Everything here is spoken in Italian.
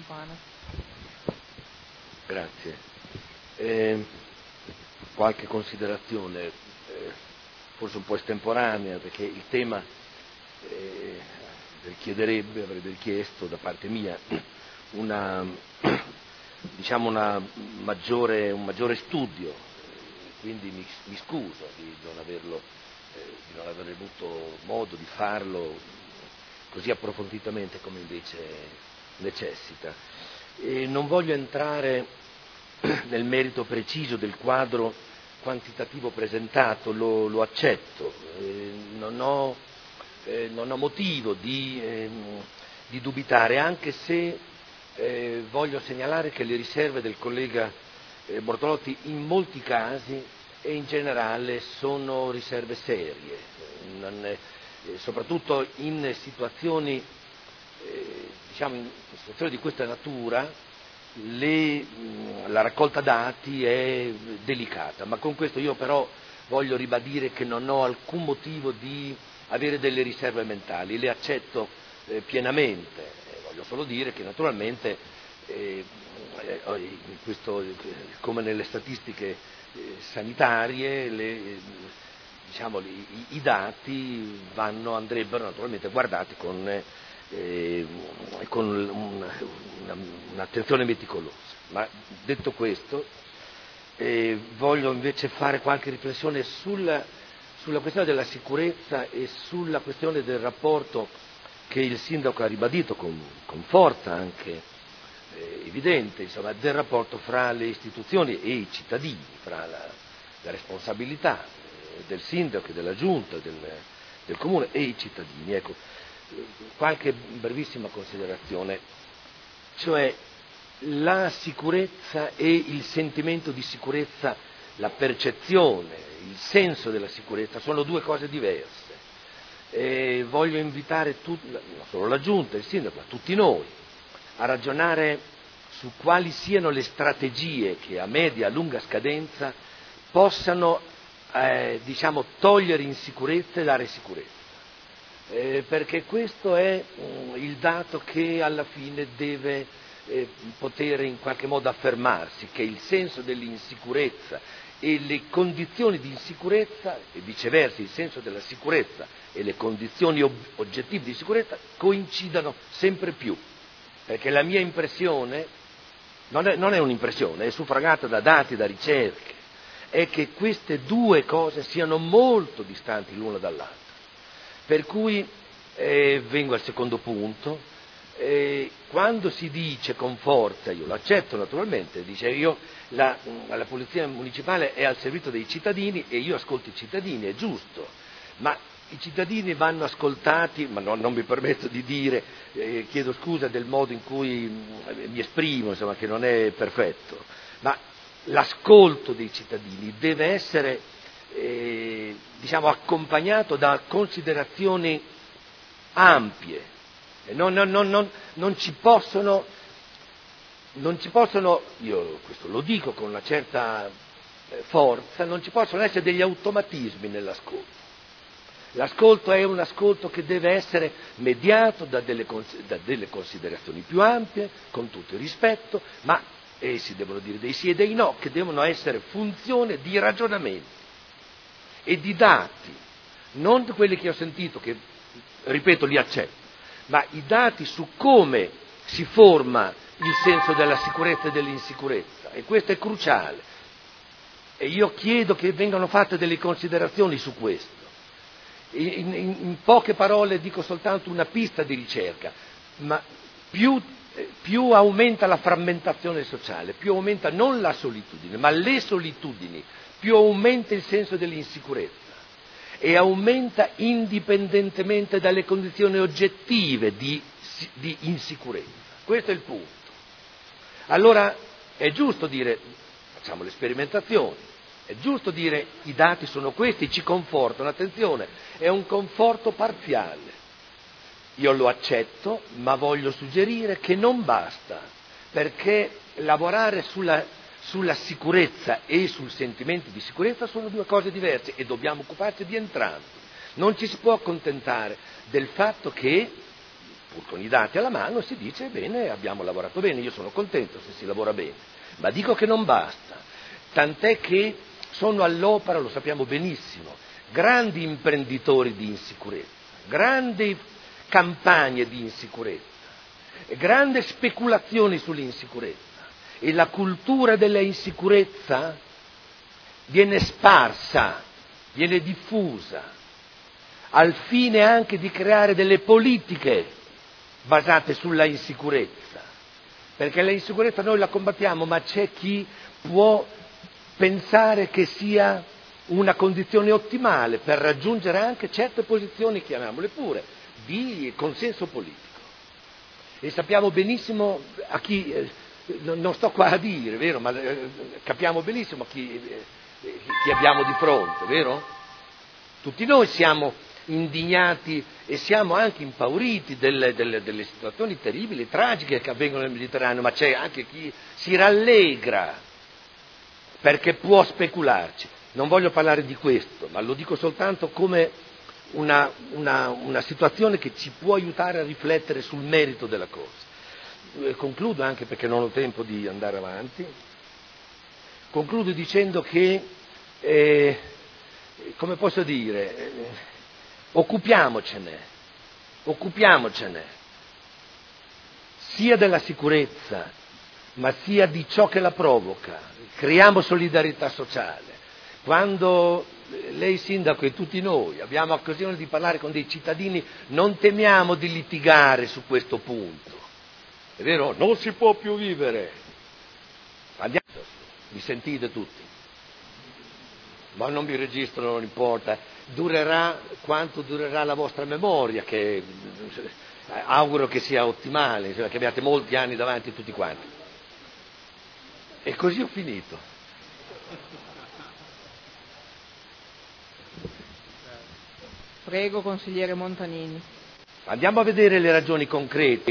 Campana. Grazie. Qualche considerazione, forse un po' estemporanea, perché il tema richiederebbe, avrebbe richiesto da parte mia un maggiore studio, quindi mi scuso di non aver avuto modo di farlo così approfonditamente come invece necessita. E non voglio entrare nel merito preciso del quadro quantitativo presentato, lo accetto, non ho motivo di dubitare, anche se voglio segnalare che le riserve del collega Bortolotti in molti casi e in generale sono riserve serie, soprattutto in situazioni di questa natura. La raccolta dati è delicata, ma con questo io però voglio ribadire che non ho alcun motivo di avere delle riserve mentali, le accetto pienamente. Voglio solo dire che naturalmente come nelle statistiche sanitarie i dati andrebbero naturalmente guardati con un'attenzione meticolosa. Ma detto questo, voglio invece fare qualche riflessione sulla questione della sicurezza e sulla questione del rapporto che il sindaco ha ribadito con forza anche evidente, del rapporto fra le istituzioni e i cittadini, fra la responsabilità del sindaco, della giunta, del comune e i cittadini. Ecco, qualche brevissima considerazione, cioè la sicurezza e il sentimento di sicurezza, la percezione, il senso della sicurezza sono due cose diverse. Voglio invitare non solo la Giunta, il Sindaco, ma tutti noi a ragionare su quali siano le strategie che a media e lunga scadenza possano togliere insicurezza e dare sicurezza. Perché questo è il dato che alla fine deve poter in qualche modo affermarsi, che il senso dell'insicurezza e le condizioni di insicurezza e viceversa il senso della sicurezza e le condizioni oggettive di sicurezza coincidano sempre più, perché la mia impressione non è un'impressione, è suffragata da dati, da ricerche, è che queste due cose siano molto distanti l'una dall'altra. Per cui vengo al secondo punto, quando si dice con forza, io lo accetto naturalmente, la polizia municipale è al servizio dei cittadini e io ascolto i cittadini, è giusto, ma i cittadini vanno ascoltati, ma non mi permetto di dire, chiedo scusa del modo in cui mi esprimo, che non è perfetto, ma l'ascolto dei cittadini deve essere accompagnato da considerazioni ampie. Non ci possono, io questo lo dico con una certa forza, non ci possono essere degli automatismi nell'ascolto. L'ascolto è un ascolto che deve essere mediato da delle considerazioni più ampie, con tutto il rispetto, ma si devono dire dei sì e dei no, che devono essere funzione di ragionamenti e di dati, non quelli che ho sentito, che ripeto li accetto, ma i dati su come si forma il senso della sicurezza e dell'insicurezza, e questo è cruciale. E io chiedo che vengano fatte delle considerazioni su questo. In poche parole dico soltanto una pista di ricerca, ma più aumenta la frammentazione sociale, più aumenta non la solitudine, ma le solitudini, più aumenta il senso dell'insicurezza e aumenta indipendentemente dalle condizioni oggettive di insicurezza. Questo è il punto. Allora è giusto dire, facciamo le sperimentazioni, è giusto dire i dati sono questi, ci confortano, attenzione, è un conforto parziale. Io lo accetto, ma voglio suggerire che non basta, perché lavorare sulla sicurezza e sul sentimento di sicurezza sono due cose diverse e dobbiamo occuparci di entrambi. Non ci si può accontentare del fatto che pur con i dati alla mano, si dice bene, abbiamo lavorato bene, io sono contento se si lavora bene, ma dico che non basta, tant'è che sono all'opera, lo sappiamo benissimo, grandi imprenditori di insicurezza, grandi campagne di insicurezza, grandi speculazioni sull'insicurezza, e la cultura della insicurezza viene sparsa, viene diffusa, al fine anche di creare delle politiche basate sulla insicurezza, perché la insicurezza noi la combattiamo, ma c'è chi può pensare che sia una condizione ottimale per raggiungere anche certe posizioni, chiamiamole pure, di consenso politico. E sappiamo benissimo a chi, non sto qua a dire, vero, ma capiamo benissimo chi abbiamo di fronte, vero? Tutti noi siamo indignati e siamo anche impauriti delle situazioni terribili, tragiche che avvengono nel Mediterraneo, ma c'è anche chi si rallegra perché può specularci. Non voglio parlare di questo, ma lo dico soltanto come una situazione che ci può aiutare a riflettere sul merito della cosa. Concludo, anche perché non ho tempo di andare avanti, concludo dicendo che, come posso dire, occupiamocene, sia della sicurezza, ma sia di ciò che la provoca. Creiamo solidarietà sociale. Quando lei, sindaco, e tutti noi abbiamo occasione di parlare con dei cittadini, non temiamo di litigare su questo punto. È vero? Non si può più vivere. Andiamo, mi sentite tutti? Ma non mi registrano, non importa. Durerà quanto durerà la vostra memoria, che auguro che sia ottimale, che abbiate molti anni davanti tutti quanti. E così ho finito. Prego, consigliere Montanini. Andiamo a vedere le ragioni concrete.